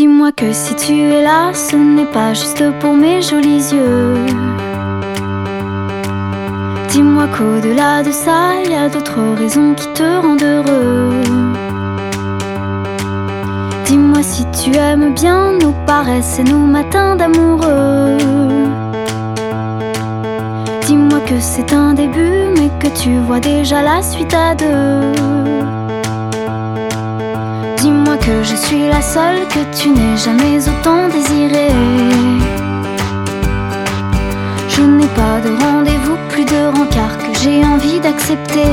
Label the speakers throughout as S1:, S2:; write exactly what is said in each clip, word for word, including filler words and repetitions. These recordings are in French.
S1: Dis-moi que si tu es là, ce n'est pas juste pour mes jolis yeux. Dis-moi qu'au-delà de ça, il y a d'autres raisons qui te rendent heureux. Dis-moi si tu aimes bien nos paresses et nos matins d'amoureux. Dis-moi que c'est un début, mais que tu vois déjà la suite à deux. Dis-moi que je suis la seule que tu n'aies jamais autant désirée. Je n'ai pas de rendez-vous, plus de rencard que j'ai envie d'accepter.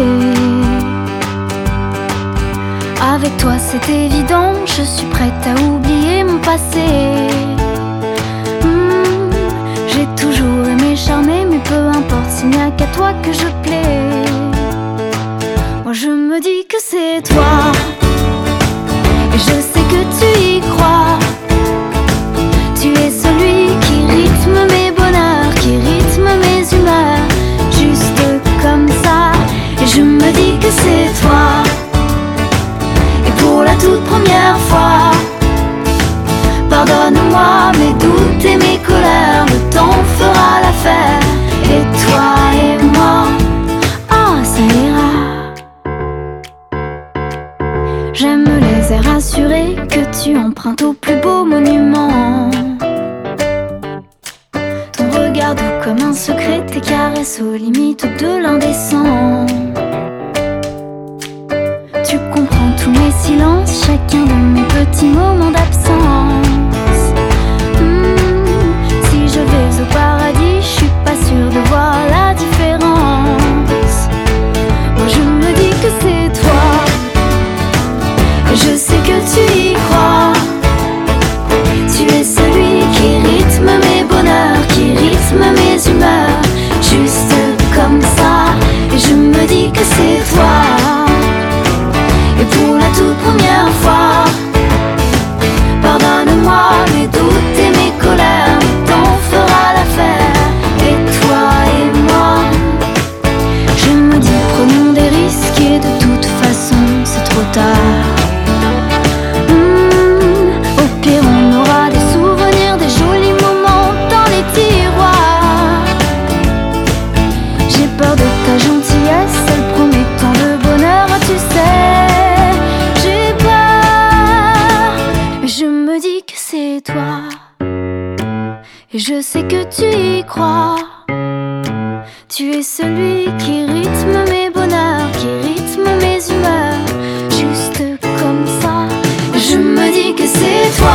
S1: Avec toi c'est évident, je suis prête à oublier mon passé. mmh, J'ai toujours aimé charmer, mais peu importe s'il n'y a qu'à toi que je plais. Moi je me dis que c'est toi, et je sais que tu y crois. Tu es celui qui rythme mes bonheurs, qui rythme mes humeurs, juste comme ça. Et je me dis que c'est toi. Et pour la toute première fois, pardonne-moi mes doutes et mes colères, le temps fera l'affaire. Et toi et moi, ah ça ira. J'aime les airs assurés que tu empruntes au plus beau monument. Ton regard doux comme un secret, tes caresses aux limites de l'indécent. Tu comprends tous mes silences, chacun de mes petits moments d'absence. mmh, Si je vais au paradis, je suis pas sûre de voir la différence. Moi je me dis que c'est toi, et je sais que tu y crois. Tu es celui qui rythme mes bonheurs, qui rythme mes humeurs, juste comme ça. Et je me dis que c'est toi. Et pour la toute première fois, pardonne-moi mes doutes et mes colères, le temps fera l'affaire. Et toi et moi, je me dis prenons des risques, et de toute façon c'est trop tard. mmh, Au pire on aura des souvenirs, des jolis moments dans les tiroirs. J'ai peur de ta gentillesse, elle promet tant de bonheur, tu sais. Je me dis que c'est toi, et je sais que tu y crois. Tu es celui qui rythme mes bonheurs, qui rythme mes humeurs, juste comme ça. Je me dis que c'est toi.